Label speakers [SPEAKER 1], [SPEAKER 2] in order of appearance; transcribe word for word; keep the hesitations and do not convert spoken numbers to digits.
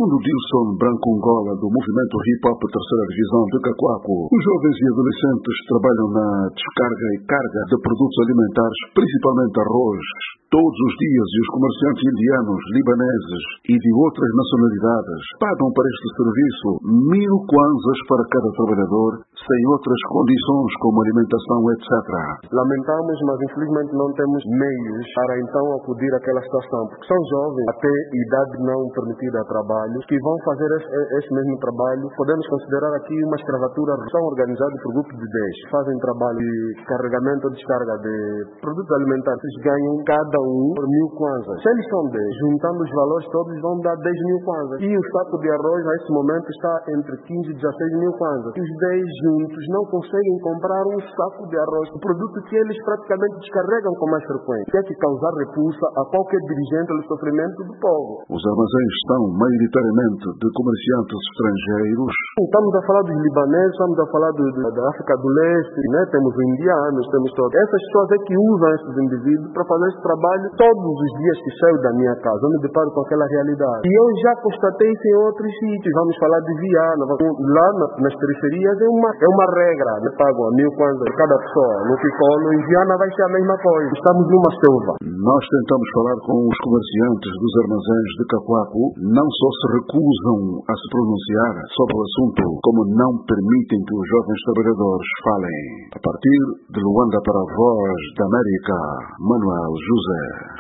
[SPEAKER 1] Segundo Dilson Brancongola, do movimento Hip Hop Terceira Divisão de Cacoaco, os jovens e adolescentes trabalham na descarga e carga de produtos alimentares, principalmente arroz, todos os dias, e os comerciantes indianos, libaneses e de outras nacionalidades pagam para este serviço mil kwanzas para cada trabalhador, sem outras condições como alimentação, etcétera.
[SPEAKER 2] Lamentamos, mas infelizmente não temos meios para então acudir àquela situação, porque são jovens, até idade não permitida a trabalho, que vão fazer esse, esse mesmo trabalho. Podemos considerar aqui uma escravatura. São organizados por grupos de dez, fazem trabalho de carregamento ou descarga de produtos alimentares, ganham cada um por mil kwanzas. Se eles são dez, juntando os valores todos, vão dar dez mil kwanzas. E o saco de arroz, nesse momento, está entre quinze e dezesseis mil kwanzas. E os dez juntos não conseguem comprar um saco de arroz, o produto que eles praticamente descarregam com mais frequência. Tem que causar repulsa a qualquer dirigente do sofrimento do povo.
[SPEAKER 1] Os armazéns são maioritariamente de comerciantes estrangeiros.
[SPEAKER 2] Estamos a falar dos libaneses, estamos a falar do, do, da África do Leste, né? Temos os indianos, temos todos. Essas pessoas é que usam esses indivíduos para fazer esse trabalho todos os dias que saio da minha casa. Eu me deparo com aquela realidade. E eu já constatei isso em outros sítios. Vamos falar de Viana. Lá nas periferias é uma, é uma regra. Me pagam a mil kwanzas por cada pessoa. No Ficolo, em Viana vai ser a mesma coisa. Estamos numa selva.
[SPEAKER 1] Nós tentamos falar com os comerciantes dos armazéns de Cacoaco. Não só se recusam a se pronunciar sobre o assunto, como não permitem que os jovens trabalhadores falem. A partir de Luanda para a Voz da América, Manuel José.